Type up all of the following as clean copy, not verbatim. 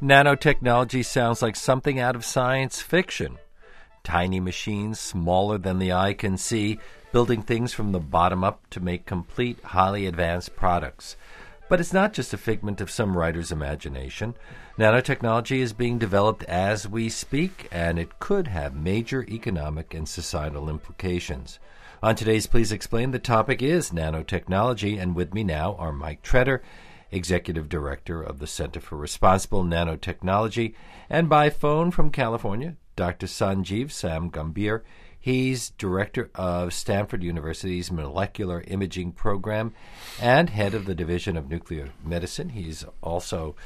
Nanotechnology sounds like something out of science fiction. Tiny machines, smaller than the eye can see, building things from the bottom up to make complete, highly advanced products. But it's not just a figment of some writer's imagination. Nanotechnology is being developed as we speak, and it could have major economic and societal implications. On today's Please Explain, the topic is nanotechnology, and with me now are Mike Tretter, Executive Director of the Center for Responsible Nanotechnology, and by phone from California, Dr. Sanjeev Sam Gambhir. He's Director of Stanford University's Molecular Imaging Program and Head of the Division of Nuclear Medicine. He's also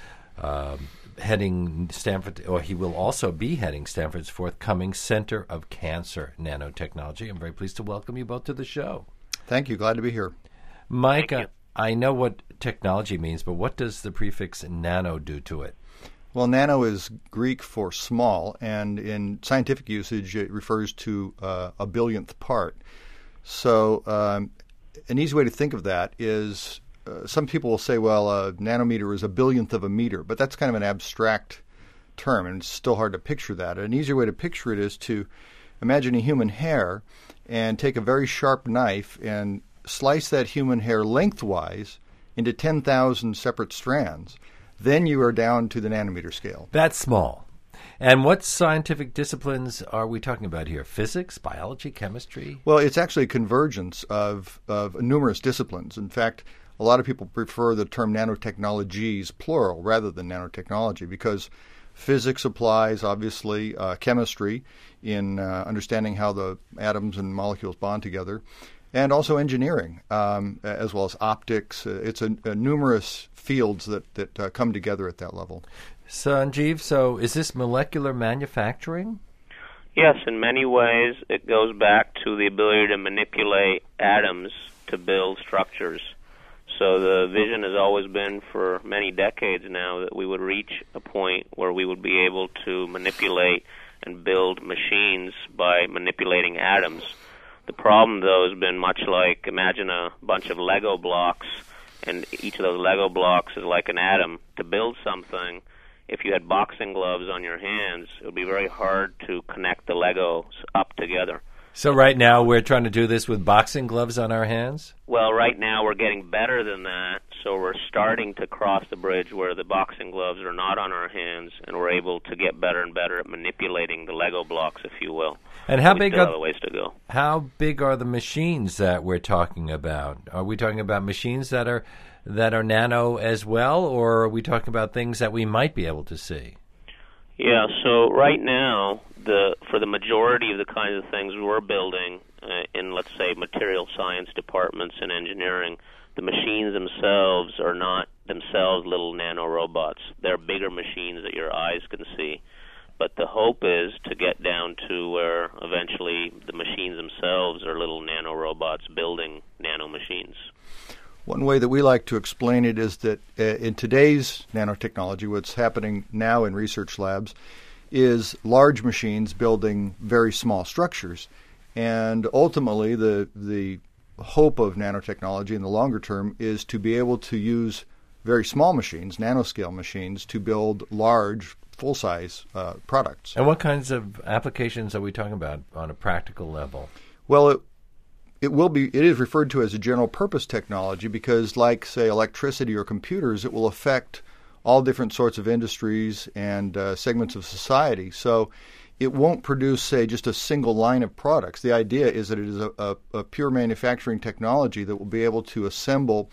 heading Stanford, or he will also be heading Stanford's forthcoming Center of Cancer Nanotechnology. I'm very pleased to welcome you both to the show. Thank you. Glad to be here. Mike, I know what technology means, but what does the prefix nano do to it? Well, nano is Greek for small, and in scientific usage, it refers to a billionth part. So an easy way to think of that is some people will say, well, a nanometer is a billionth of a meter, but that's kind of an abstract term, and it's still hard to picture that. An easier way to picture it is to imagine a human hair and take a very sharp knife and slice that human hair lengthwise into 10,000 separate strands. Then you are down to the nanometer scale. That's small. And what scientific disciplines are we talking about here? Physics, biology, chemistry? Well, it's actually a convergence of numerous disciplines. In fact, a lot of people prefer the term nanotechnologies, plural, rather than nanotechnology, because physics applies, obviously, chemistry in understanding how the atoms and molecules bond together, and also engineering, as well as optics. It's a numerous fields that come together at that level. Sanjeev, so is this molecular manufacturing? Yes, in many ways it goes back to the ability to manipulate atoms to build structures. So the vision has always been for many decades now that we would reach a point where we would be able to manipulate and build machines by manipulating atoms. The problem, though, has been much like, imagine a bunch of Lego blocks, and each of those Lego blocks is like an atom. To build something, if you had boxing gloves on your hands, it would be very hard to connect the Legos up together. So right now we're trying to do this with boxing gloves on our hands? Well, right now we're getting better than that, so we're starting to cross the bridge where the boxing gloves are not on our hands, and we're able to get better and better at manipulating the Lego blocks, if you will. And how big still have a ways to go. How big are the machines that we're talking about? Are we talking about machines that are nano as well, or are we talking about things that we might be able to see? Yeah, so right now, for the majority of the kinds of things we're building in, let's say, material science departments and engineering, the machines themselves are not themselves little nanorobots. They're bigger machines that your eyes can see. But the hope is to get down to where eventually the machines themselves are little nanorobots building nanomachines. One way that we like to explain it is that in today's nanotechnology, what's happening now in research labs is large machines building very small structures. And ultimately, the hope of nanotechnology in the longer term is to be able to use very small machines, nanoscale machines, to build large, full-size products. And what kinds of applications are we talking about on a practical level? Well, it is referred to as a general purpose technology because, like, say, electricity or computers, it will affect all different sorts of industries and segments of society. So it won't produce, say, just a single line of products. The idea is that it is a pure manufacturing technology that will be able to assemble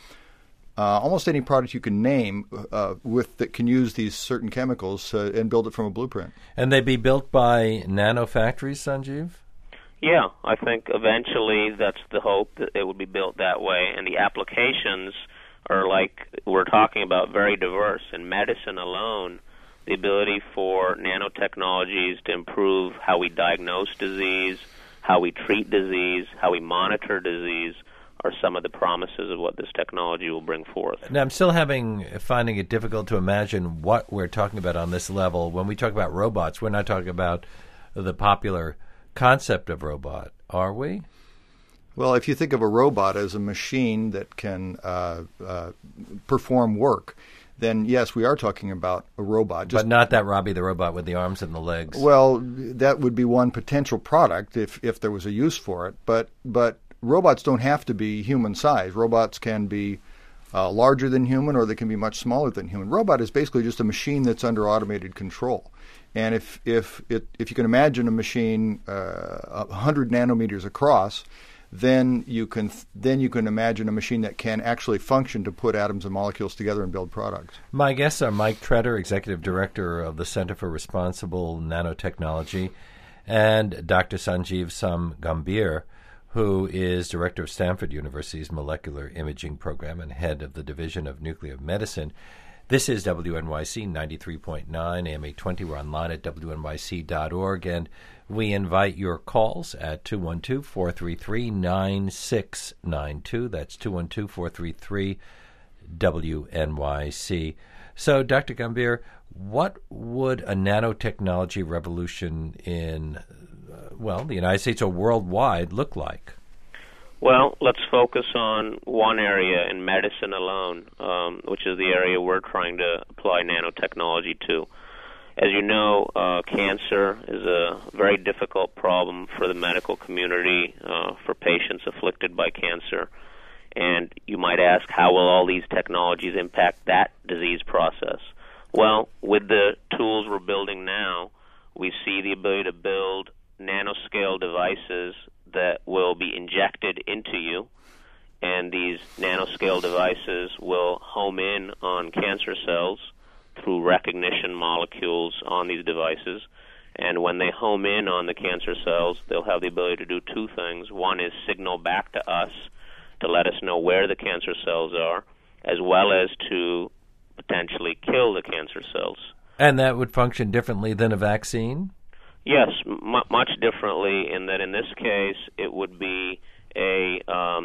almost any product you can name that can use these certain chemicals and build it from a blueprint. And they be built by nano factories, Sanjeev? Yeah, I think eventually that's the hope, that it would be built that way. And the applications are, like we're talking about, very diverse. In medicine alone, the ability for nanotechnologies to improve how we diagnose disease, how we treat disease, how we monitor disease, are some of the promises of what this technology will bring forth. Now, I'm still finding it difficult to imagine what we're talking about on this level. When we talk about robots, we're not talking about the popular concept of robot, are we? Well, if you think of a robot as a machine that can perform work, then yes, we are talking about a robot. But not that Robbie the robot with the arms and the legs. Well, that would be one potential product if there was a use for it. But robots don't have to be human size. Robots can be larger than human, or they can be much smaller than human. Robot is basically just a machine that's under automated control. And if you can imagine a machine 100 nanometers across, then you can imagine a machine that can actually function to put atoms and molecules together and build products. My guests are Mike Tretter, Executive Director of the Center for Responsible Nanotechnology, and Dr. Sanjeev Gambhir, who is Director of Stanford University's Molecular Imaging Program and Head of the Division of Nuclear Medicine. This is WNYC 93.9, AM 820. We're online at WNYC.org, and we invite your calls at 212-433-9692. That's 212-433-WNYC. So, Dr. Gambhir, what would a nanotechnology revolution in, the United States or worldwide look like? Well, let's focus on one area in medicine alone, which is the area we're trying to apply nanotechnology to. As you know, cancer is a very difficult problem for the medical community, for patients afflicted by cancer. And you might ask, how will all these technologies impact that disease process? Well, with the tools we're building now, we see the ability to build nanoscale devices that will be injected into you, and these nanoscale devices will home in on cancer cells through recognition molecules on these devices. And when they home in on the cancer cells, they'll have the ability to do two things. One is signal back to us to let us know where the cancer cells are, as well as to potentially kill the cancer cells. And that would function differently than a vaccine? Yes, much differently, in that in this case it would be a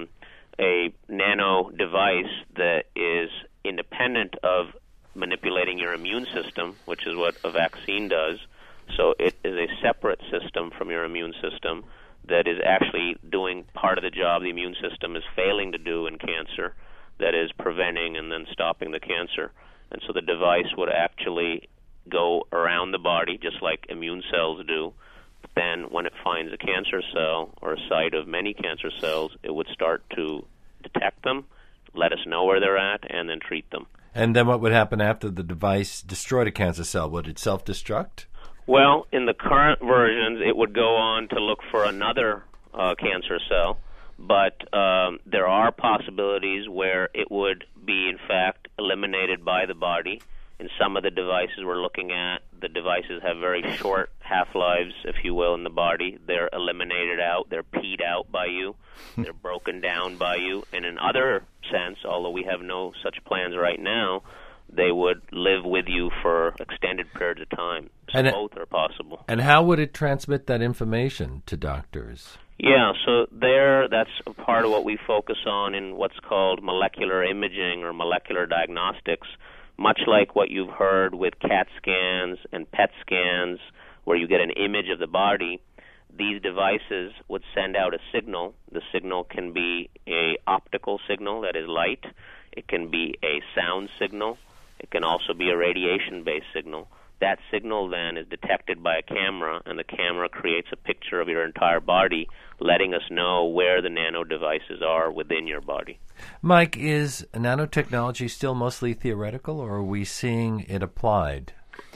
nano device that is independent of manipulating your immune system, which is what a vaccine does. So it is a separate system from your immune system that is actually doing part of the job the immune system is failing to do in cancer, that is preventing and then stopping the cancer. And so the device would actually go around the body just like immune cells do. But then when it finds a cancer cell or a site of many cancer cells, it would start to detect them, let us know where they're at, and then treat them. And then what would happen after the device destroyed a cancer cell? Would it self-destruct? Well, in the current versions, it would go on to look for another cancer cell, but there are possibilities where it would be, in fact, eliminated by the body. In some of the devices we're looking at, the devices have very short half-lives, if you will, in the body. They're eliminated out, they're peed out by you, they're broken down by you. And in other sense, although we have no such plans right now, they would live with you for extended periods of time. So both are possible. And how would it transmit that information to doctors? Yeah, so that's a part of what we focus on in what's called molecular imaging or molecular diagnostics. Much like what you've heard with CAT scans and PET scans, where you get an image of the body, these devices would send out a signal. The signal can be an optical signal, that is light. It can be a sound signal. It can also be a radiation-based signal. That signal then is detected by a camera, and the camera creates a picture of your entire body, letting us know where the nano devices are within your body. Mike, is nanotechnology still mostly theoretical, or are we seeing it applied?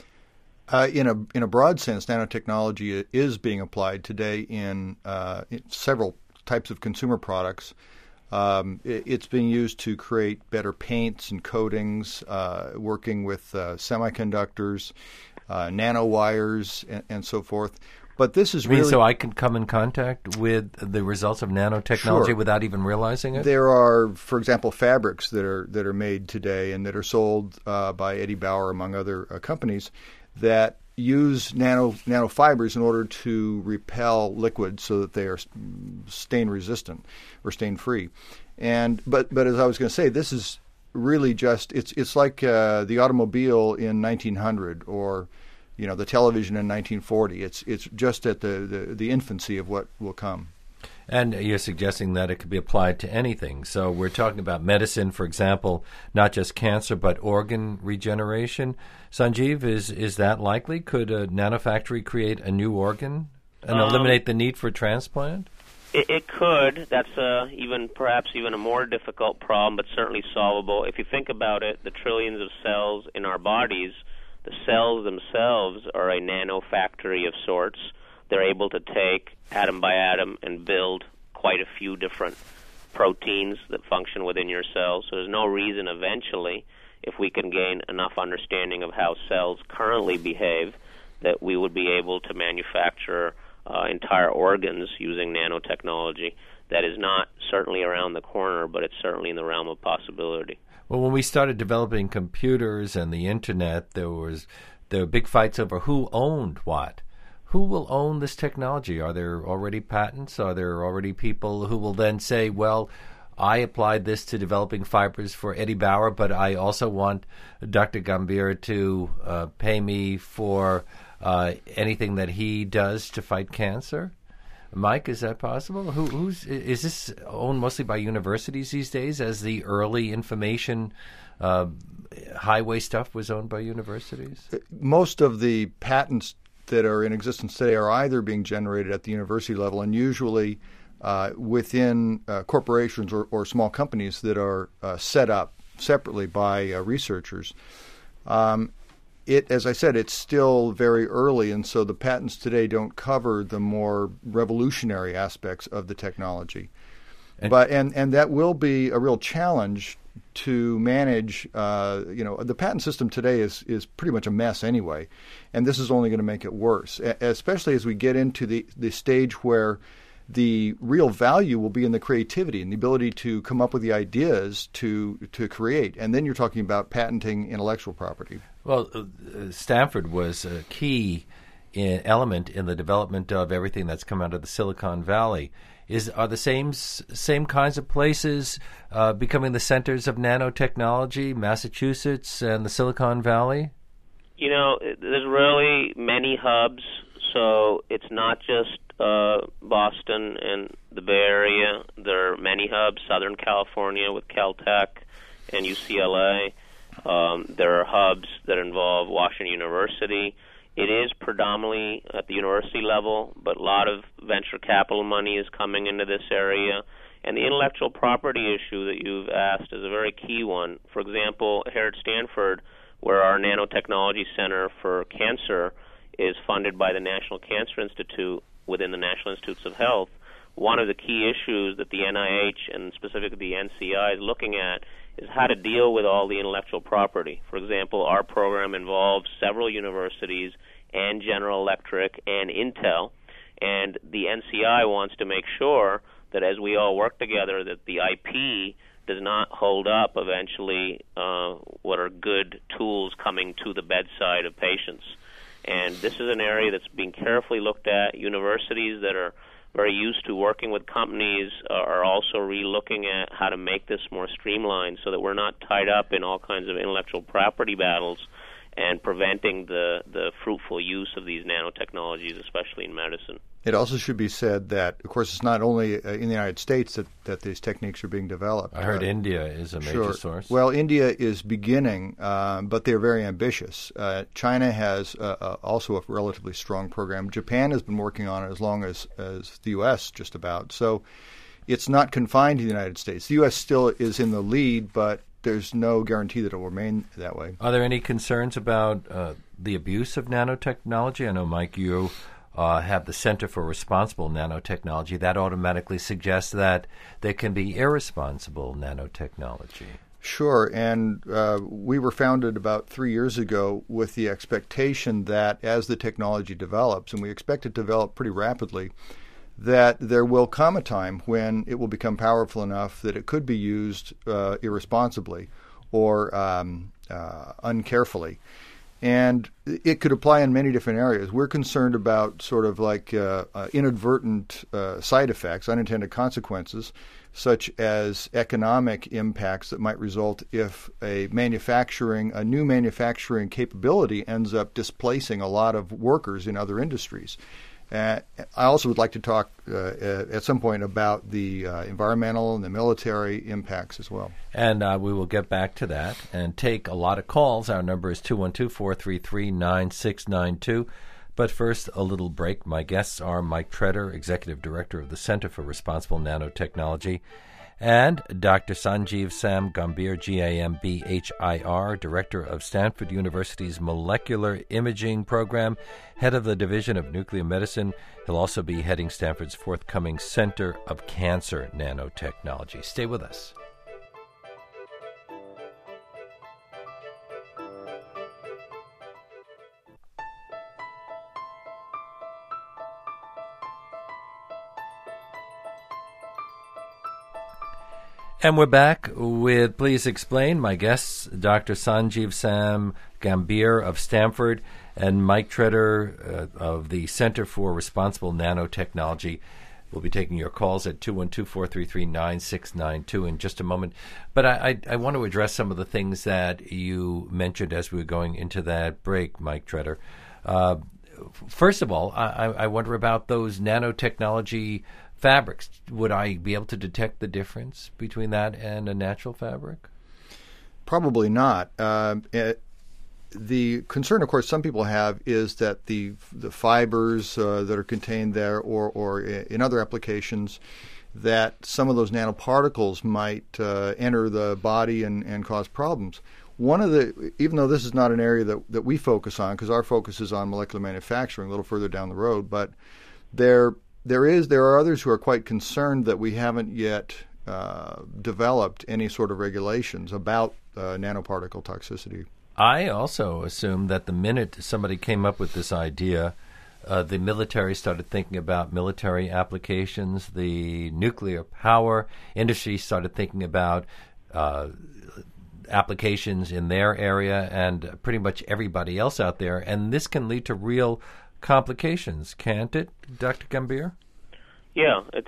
In a broad sense, nanotechnology is being applied today in several types of consumer products. It's being used to create better paints and coatings, working with semiconductors, nanowires, and so forth. But this is really... So I can come in contact with the results of nanotechnology without even realizing it? There are, for example, fabrics that are made today and that are sold by Eddie Bauer, among other companies, that use nanofibers in order to repel liquids so that they are stain resistant or stain free. But as I was going to say, this is really just it's like the automobile in 1900 or the television in 1940. It's just at the infancy of what will come. And you're suggesting that it could be applied to anything. So we're talking about medicine, for example, not just cancer, but organ regeneration. Sanjeev, is that likely? Could a nanofactory create a new organ and eliminate the need for transplant? It could. That's perhaps even a more difficult problem, but certainly solvable. If you think about it, the trillions of cells in our bodies, the cells themselves are a nanofactory of sorts. They're able to take atom by atom and build quite a few different proteins that function within your cells. So there's no reason eventually, if we can gain enough understanding of how cells currently behave, that we would be able to manufacture entire organs using nanotechnology. That is not certainly around the corner, but it's certainly in the realm of possibility. Well, when we started developing computers and the Internet, there were big fights over who owned what. Who will own this technology? Are there already patents? Are there already people who will then say, well, I applied this to developing fibers for Eddie Bauer, but I also want Dr. Gambhir to pay me for anything that he does to fight cancer? Mike, is that possible? Is this owned mostly by universities these days, as the early information highway stuff was owned by universities? Most of the patents that are in existence today are either being generated at the university level and usually within corporations or small companies that are set up separately by researchers. As I said, it's still very early, and so the patents today don't cover the more revolutionary aspects of the technology. And that will be a real challenge to manage. The patent system today is pretty much a mess anyway, and this is only going to make it worse, especially as we get into the stage where the real value will be in the creativity and the ability to come up with the ideas to create. And then you're talking about patenting intellectual property. Well, Stanford was a key element in the development of everything that's come out of the Silicon Valley. Are the same kinds of places becoming the centers of nanotechnology, Massachusetts and the Silicon Valley? There's really many hubs, so it's not just Boston and the Bay Area. There are many hubs, Southern California with Caltech and UCLA. There are hubs that involve Washington University. It is predominantly at the university level, but a lot of venture capital money is coming into this area. And the intellectual property issue that you've asked is a very key one. For example, here at Stanford, where our Nanotechnology Center for Cancer is funded by the National Cancer Institute within the National Institutes of Health, one of the key issues that the NIH and specifically the NCI is looking at is how to deal with all the intellectual property. For example, our program involves several universities and General Electric and Intel, and the NCI wants to make sure that as we all work together that the IP does not hold up eventually what are good tools coming to the bedside of patients. And this is an area that's being carefully looked at. Universities that are very used to working with companies are also re-looking at how to make this more streamlined so that we're not tied up in all kinds of intellectual property battles and preventing the fruitful use of these nanotechnologies, especially in medicine. It also should be said that, of course, it's not only in the United States that these techniques are being developed. I heard India is a major source. Well, India is beginning, but they're very ambitious. China has also a relatively strong program. Japan has been working on it as long as the U.S., just about. So it's not confined to the United States. The U.S. still is in the lead, but there's no guarantee that it will remain that way. Are there any concerns about the abuse of nanotechnology? I know, Mike, you have the Center for Responsible Nanotechnology. That automatically suggests that there can be irresponsible nanotechnology. Sure, and we were founded about 3 years ago with the expectation that as the technology develops, and we expect it to develop pretty rapidly, that there will come a time when it will become powerful enough that it could be used irresponsibly or uncarefully. And it could apply in many different areas. We're concerned about sort of like inadvertent side effects, unintended consequences, such as economic impacts that might result if a new manufacturing capability ends up displacing a lot of workers in other industries. I also would like to talk at some point about the environmental and the military impacts as well. And we will get back to that and take a lot of calls. Our number is 212-433-9692. But first, a little break. My guests are Mike Tretter, Executive Director of the Center for Responsible Nanotechnology, and Dr. Sanjeev Sam Gambhir, Gambhir, Director of Stanford University's Molecular Imaging Program, Head of the Division of Nuclear Medicine. He'll also be heading Stanford's forthcoming Center of Cancer Nanotechnology. Stay with us. And we're back with Please Explain. My guests, Dr. Sanjeev Sam Gambhir of Stanford and Mike Tretter of the Center for Responsible Nanotechnology. We'll be taking your calls at 212-433-9692 in just a moment. But I want to address some of the things that you mentioned as we were going into that break, Mike Tretter. First of all, I wonder about those nanotechnology fabrics. Would I be able to detect the difference between that and a natural fabric? Probably not. The concern, of course, some people have is that the fibers that are contained there or in other applications, that some of those nanoparticles might enter the body and cause problems. Even though this is not an area that we focus on, because our focus is on molecular manufacturing a little further down the road, but there are others who are quite concerned that we haven't yet developed any sort of regulations about nanoparticle toxicity. I also assume that the minute somebody came up with this idea, the military started thinking about military applications, the nuclear power industry started thinking about applications in their area, and pretty much everybody else out there. And this can lead to real complications, can't it, Dr. Gambhir? Yeah, it's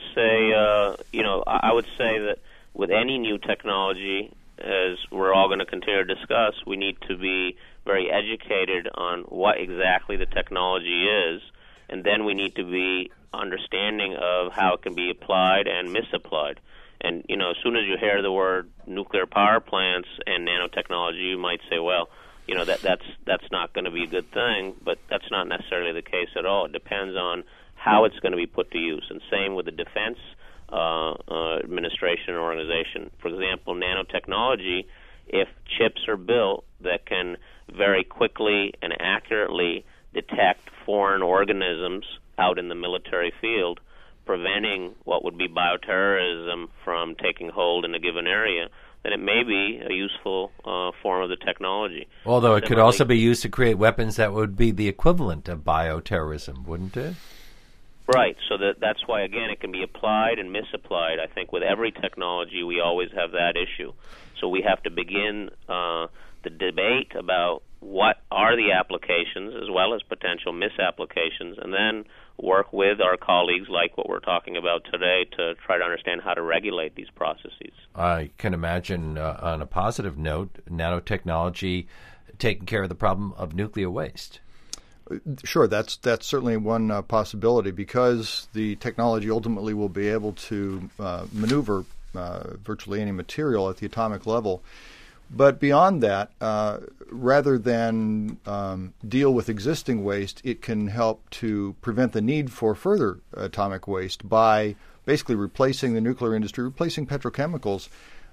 I would say that with any new technology, as we're all going to continue to discuss, we need to be very educated on what exactly the technology is, and then we need to be understanding of how it can be applied and misapplied. And, as soon as you hear the word nuclear power plants and nanotechnology, you might say, well, that's not going to be a good thing, but that's not necessarily the case at all. It depends on how it's going to be put to use. And same with the defense administration or organization. For example, nanotechnology, if chips are built that can very quickly and accurately detect foreign organisms out in the military field, preventing what would be bioterrorism from taking hold in a given area, then it may be a useful form of the technology. Although it could also be used to create weapons that would be the equivalent of bioterrorism, wouldn't it? Right. So that's why, again, it can be applied and misapplied. I think with every technology, we always have that issue. So we have to begin the debate about what are the applications as well as potential misapplications, and then work with our colleagues like what we're talking about today to try to understand how to regulate these processes. I can imagine, on a positive note, nanotechnology taking care of the problem of nuclear waste. Sure, that's certainly one possibility, because the technology ultimately will be able to maneuver virtually any material at the atomic level. But beyond that, rather than deal with existing waste, it can help to prevent the need for further atomic waste by basically replacing the nuclear industry, replacing petrochemicals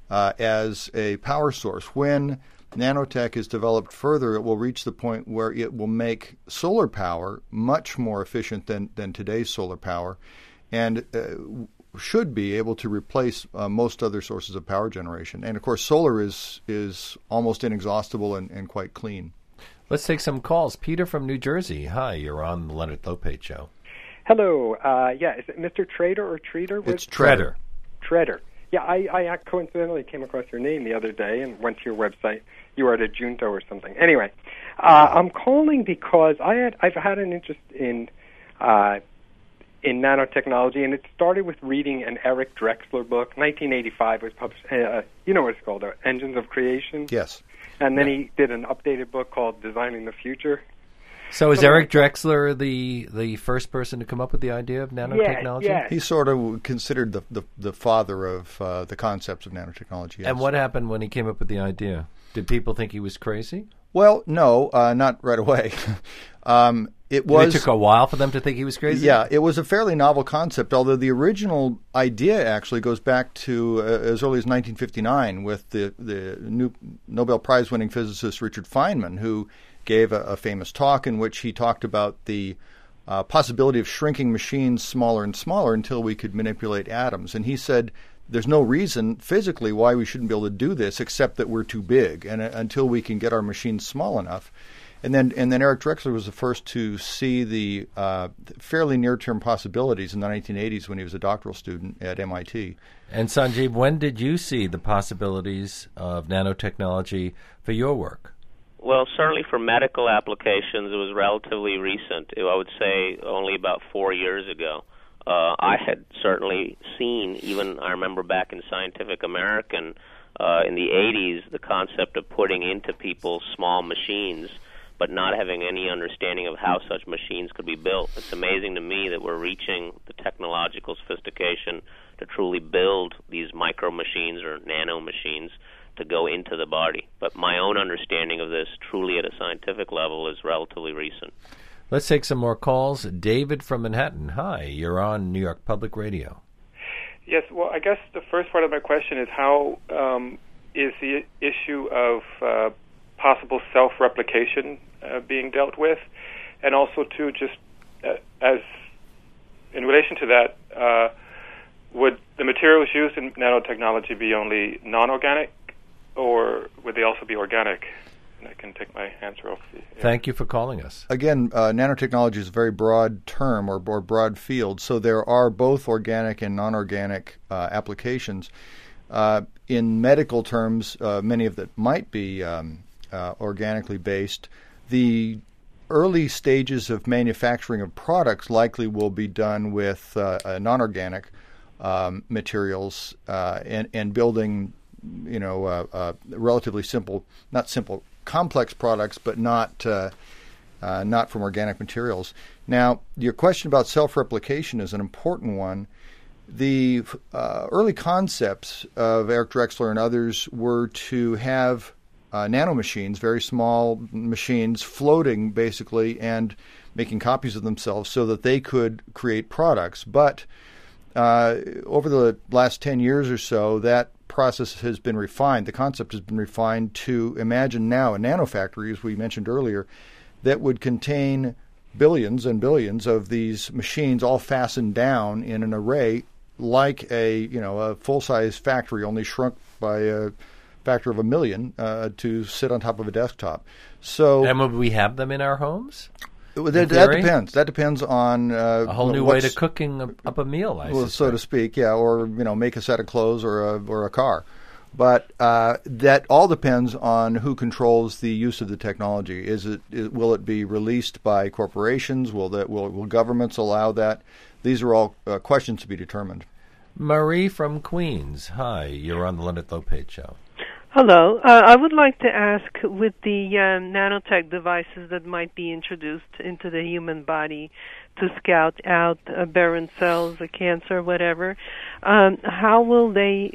as a power source. When nanotech is developed further, it will reach the point where it will make solar power much more efficient than today's solar power, and should be able to replace most other sources of power generation. And of course, solar is almost inexhaustible and quite clean. Let's take some calls. Peter from New Jersey. Hi, you're on the Leonard Lopate Show. Hello. Is it Mr. Trader or Treater? It's Tretter. Tretter. Yeah, I coincidentally came across your name the other day and went to your website. You were at a Junto or something. Anyway, I'm calling because I've had an interest in nanotechnology, and it started with reading an Eric Drexler book. 1985 was published. You know what it's called, Engines of Creation? Yes. And then he did an updated book called Designing the Future. So is Eric Drexler the first person to come up with the idea of nanotechnology? Yes. He's sort of considered the father of the concepts of nanotechnology. Yes. And what happened when he came up with the idea? Did people think he was crazy? Well, no, not right away. It took a while for them to think he was crazy? Yeah, it was a fairly novel concept, although the original idea actually goes back to as early as 1959 with the new Nobel Prize-winning physicist Richard Feynman, who gave a famous talk in which he talked about the possibility of shrinking machines smaller and smaller until we could manipulate atoms. And he said there's no reason physically why we shouldn't be able to do this except that we're too big, and until we can get our machines small enough. And then Eric Drexler was the first to see the fairly near-term possibilities in the 1980s when he was a doctoral student at MIT. And Sanjeev, when did you see the possibilities of nanotechnology for your work? Well, certainly for medical applications, it was relatively recent. I would say only about 4 years ago. I had certainly seen, even I remember back in Scientific American in the 80s, the concept of putting into people small machines but not having any understanding of how such machines could be built. It's amazing to me that we're reaching the technological sophistication to truly build these micro machines or nano machines to go into the body. But my own understanding of this truly at a scientific level is relatively recent. Let's take some more calls. David from Manhattan. Hi, you're on New York Public Radio. Yes, well, I guess the first part of my question is how is the issue of possible self-replication being dealt with, and also too, just as in relation to that, would the materials used in nanotechnology be only non-organic, or would they also be organic? And I can take my answer off. Thank you for calling us. Again, nanotechnology is a very broad term or broad field, so there are both organic and non-organic applications. In medical terms, many of that might be organically based. The early stages of manufacturing of products likely will be done with non-organic materials and building, relatively complex products, but not from organic materials. Now, your question about self-replication is an important one. The early concepts of Eric Drexler and others were to have nanomachines, very small machines, floating basically and making copies of themselves so that they could create products. But over the last 10 years or so, that process has been refined. The concept has been refined to imagine now a nanofactory, as we mentioned earlier, that would contain billions and billions of these machines all fastened down in an array like a full-size factory, only shrunk by a factor of 1 million to sit on top of a desktop. So, and would we have them in our homes? That depends. That depends on a whole new way to cooking up a meal, so to speak. Yeah, or make a set of clothes or a car. But that all depends on who controls the use of the technology. Will it be released by corporations? Will governments allow that? These are all questions to be determined. Marie from Queens. Hi, you're on the Leonard Lopate Show. Hello. I would like to ask, with the nanotech devices that might be introduced into the human body to scout out barren cells or cancer, whatever, how will they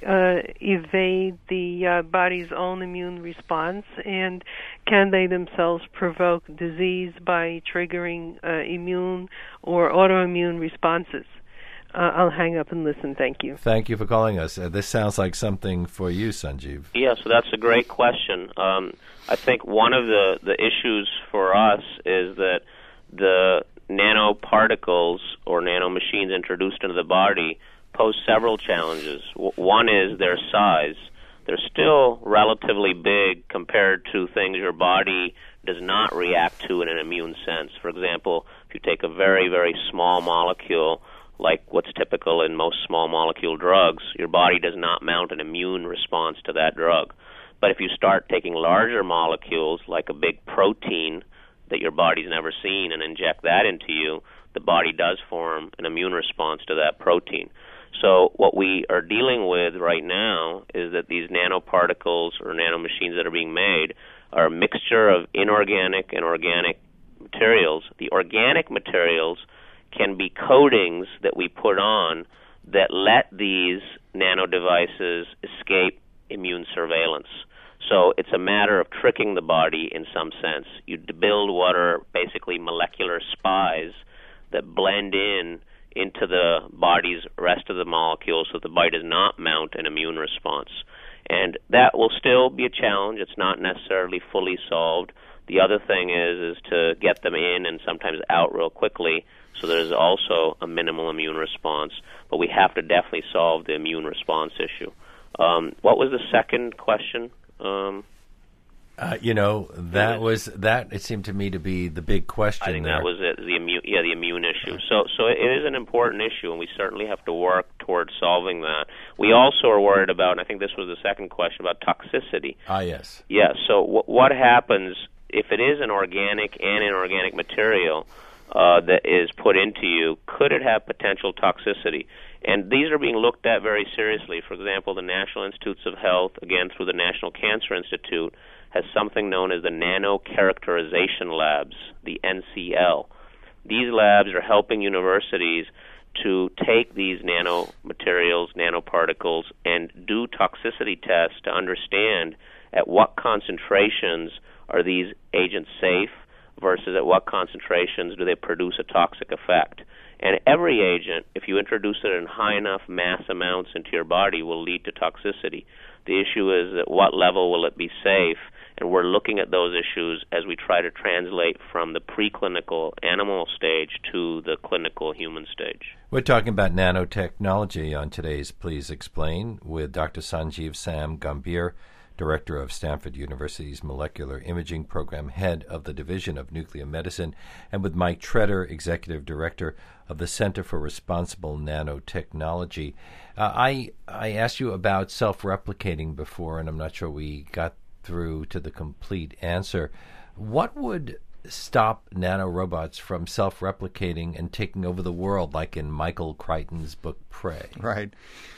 evade the body's own immune response, and can they themselves provoke disease by triggering immune or autoimmune responses? I'll hang up and listen. Thank you. Thank you for calling us. This sounds like something for you, Sanjeev. Yeah, so that's a great question. I think one of the issues for us is that the nanoparticles or nanomachines introduced into the body pose several challenges. One is their size. They're still relatively big compared to things your body does not react to in an immune sense. For example, if you take a very, very small molecule, like what's typical in most small molecule drugs, your body does not mount an immune response to that drug. But if you start taking larger molecules, like a big protein that your body's never seen, and inject that into you, the body does form an immune response to that protein. So what we are dealing with right now is that these nanoparticles or nanomachines that are being made are a mixture of inorganic and organic materials. The organic materials can be coatings that we put on that let these nano devices escape immune surveillance. So it's a matter of tricking the body in some sense. You build what are basically molecular spies that blend into the body's rest of the molecules so the body does not mount an immune response. And that will still be a challenge. It's not necessarily fully solved. The other thing is to get them in and sometimes out real quickly so there's also a minimal immune response. But we have to definitely solve the immune response issue. What was the second question? It seemed to me to be the big question. I think there. that was it. The immune issue. So it is an important issue, and we certainly have to work towards solving that. We also are worried about, and I think this was the second question, about toxicity. Yes. Yeah. So what happens if it is an organic and inorganic material that is put into you? Could it have potential toxicity? And these are being looked at very seriously. For example, the National Institutes of Health, again through the National Cancer Institute, has something known as the Nano-Characterization Labs, the NCL. These labs are helping universities to take these nanomaterials, nanoparticles, and do toxicity tests to understand at what concentrations are these agents safe versus at what concentrations do they produce a toxic effect. And every agent, if you introduce it in high enough mass amounts into your body, will lead to toxicity. The issue is at what level will it be safe, and we're looking at those issues as we try to translate from the preclinical animal stage to the clinical human stage. We're talking about nanotechnology on today's Please Explain with Dr. Sanjeev Sam Gambhir, Director of Stanford University's Molecular Imaging Program, Head of the Division of Nuclear Medicine, and with Mike Tretter, Executive Director of the Center for Responsible Nanotechnology. I asked you about self-replicating before, and I'm not sure we got through to the complete answer. What would stop nanorobots from self-replicating and taking over the world, like in Michael Crichton's book Prey? Right.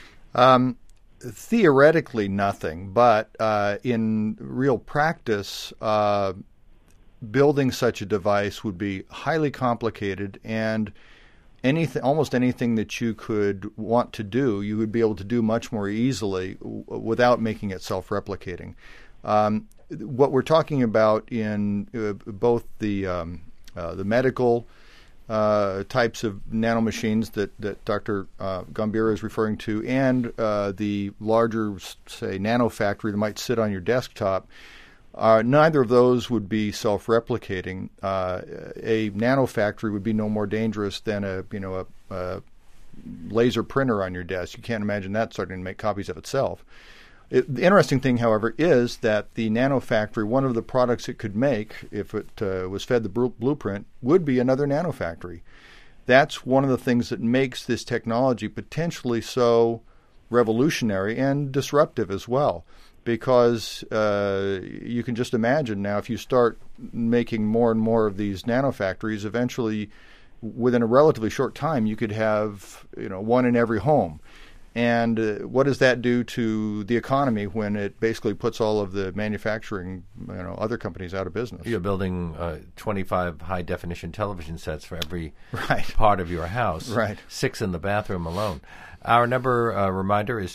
Theoretically, nothing, but in real practice, building such a device would be highly complicated, and almost anything that you could want to do, you would be able to do much more easily without making it self-replicating. What we're talking about in both the medical types of nanomachines that Dr. Gambhir is referring to, and the larger, say, nanofactory that might sit on your desktop, neither of those would be self-replicating. A nanofactory would be no more dangerous than a laser printer on your desk. You can't imagine that starting to make copies of itself. The interesting thing, however, is that the nanofactory, one of the products it could make, if it was fed the blueprint, would be another nanofactory. That's one of the things that makes this technology potentially so revolutionary and disruptive as well, because you can just imagine now if you start making more and more of these nanofactories, eventually, within a relatively short time, you could have one in every home. And what does that do to the economy when it basically puts all of the manufacturing, other companies out of business? You're building 25 high-definition television sets for every part of your house. Right. 6 in the bathroom alone. Our number, reminder, is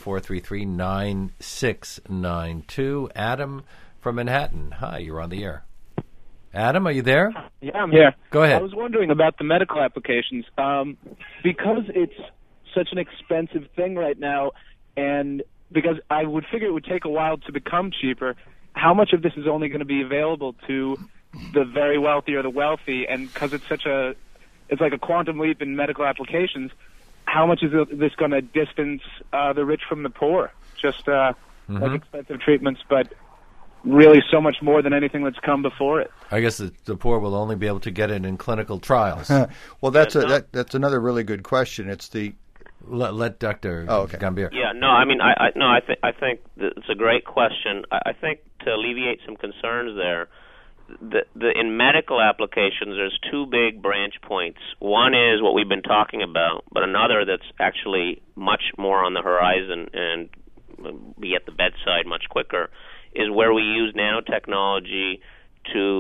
212-433-9692. Adam from Manhattan. Hi, you're on the air. Adam, are you there? Yeah, I'm here. Go ahead. I was wondering about the medical applications. Because it's such an expensive thing right now, and because I would figure it would take a while to become cheaper, how much of this is only going to be available to the very wealthy or the wealthy? And because it's like a quantum leap in medical applications, how much is this going to distance the rich from the poor? Just like expensive treatments, but really so much more than anything that's come before it. I guess the poor will only be able to get it in clinical trials. Well, that's another really good question. It's the Let Dr. Gambhir. Yeah, no, I mean, I think it's a great question. I think to alleviate some concerns there, in medical applications, there's two big branch points. One is what we've been talking about, but another that's actually much more on the horizon and be at the bedside much quicker is where we use nanotechnology to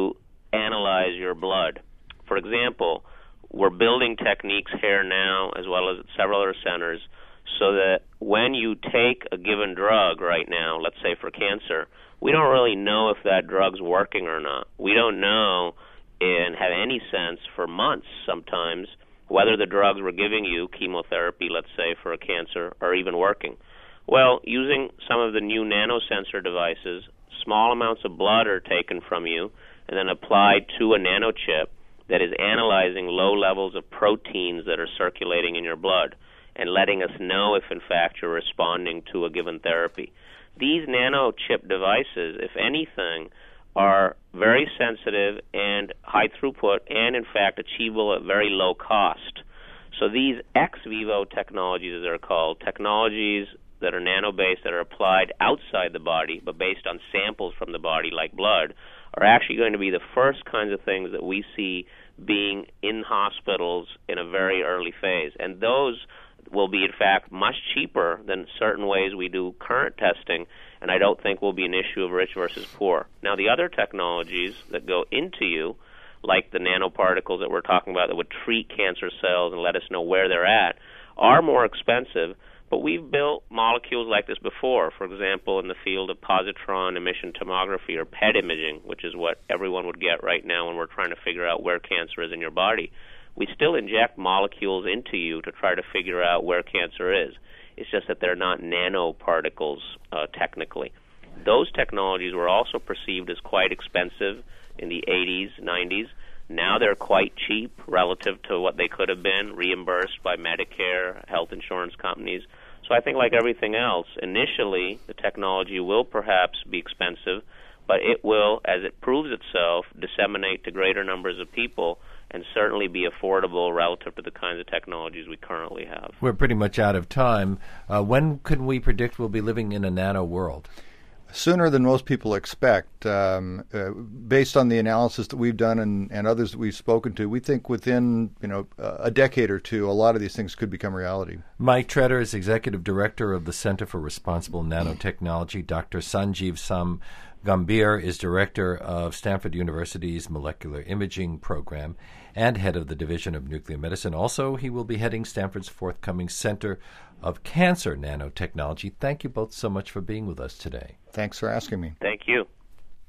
analyze your blood. For example, we're building techniques here now, as well as at several other centers, so that when you take a given drug right now, let's say for cancer, we don't really know if that drug's working or not. We don't know and have any sense for months sometimes whether the drugs we're giving you, chemotherapy, let's say, for a cancer, are even working. Well, using some of the new nanosensor devices, small amounts of blood are taken from you and then applied to a nanochip that is analyzing low levels of proteins that are circulating in your blood and letting us know if, in fact, you're responding to a given therapy. These nanochip devices, if anything, are very sensitive and high throughput and, in fact, achievable at very low cost. So these ex vivo technologies, as they're called, technologies that are nano-based, that are applied outside the body but based on samples from the body like blood, are actually going to be the first kinds of things that we see being in hospitals in a very early phase. And those will be, in fact, much cheaper than certain ways we do current testing, and I don't think will be an issue of rich versus poor. Now, the other technologies that go into you, like the nanoparticles that we're talking about that would treat cancer cells and let us know where they're at, are more expensive, but we've built molecules like this before. For example, in the field of positron emission tomography, or PET imaging, which is what everyone would get right now when we're trying to figure out where cancer is in your body. We still inject molecules into you to try to figure out where cancer is. It's just that they're not nanoparticles technically. Those technologies were also perceived as quite expensive in the 80s, 90s. Now they're quite cheap relative to what they could have been, reimbursed by Medicare, health insurance companies. So I think, like everything else, initially the technology will perhaps be expensive, but it will, as it proves itself, disseminate to greater numbers of people and certainly be affordable relative to the kinds of technologies we currently have. We're pretty much out of time. When can we predict we'll be living in a nano world? Sooner than most people expect. Based on the analysis that we've done and others that we've spoken to, we think within a decade or two, a lot of these things could become reality. Mike Tretter is Executive Director of the Center for Responsible Nanotechnology. Dr. Sanjeev Gambhir is Director of Stanford University's Molecular Imaging Program and Head of the Division of Nuclear Medicine. Also, he will be heading Stanford's forthcoming Center of Cancer Nanotechnology. Thank you both so much for being with us today. Thanks for asking me. Thank you.